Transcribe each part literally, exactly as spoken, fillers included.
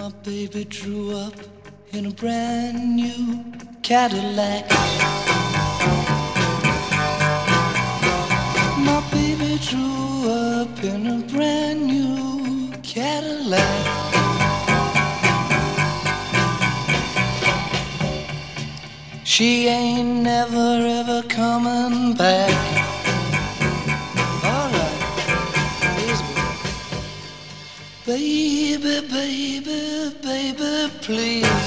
My baby drew up in a brand new Cadillac. My baby drew up in a brand new Cadillac. She ain't never ever coming back. Alright, baby, baby, baby, please.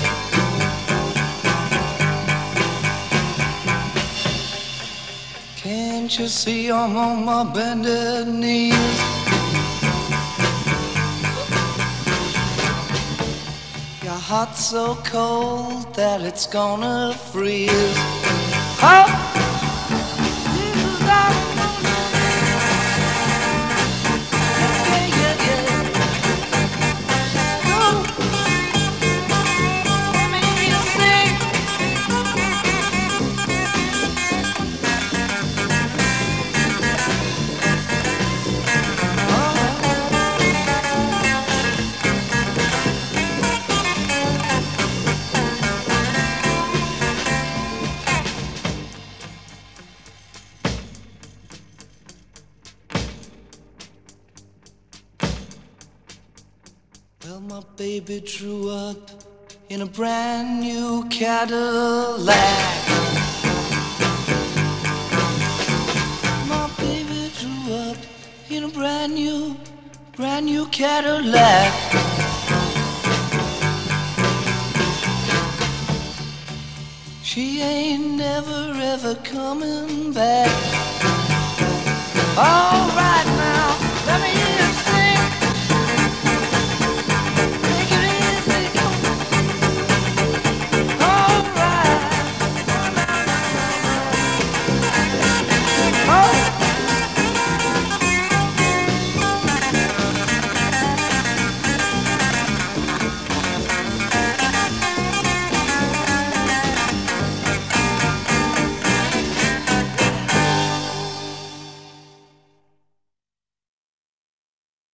Can't you see I'm on my bended knees? Your heart's so cold that it's gonna freeze. Oh! Well, my baby drew up in a brand new Cadillac. My baby drew up in a brand new, brand new Cadillac. She ain't never ever coming back. All right.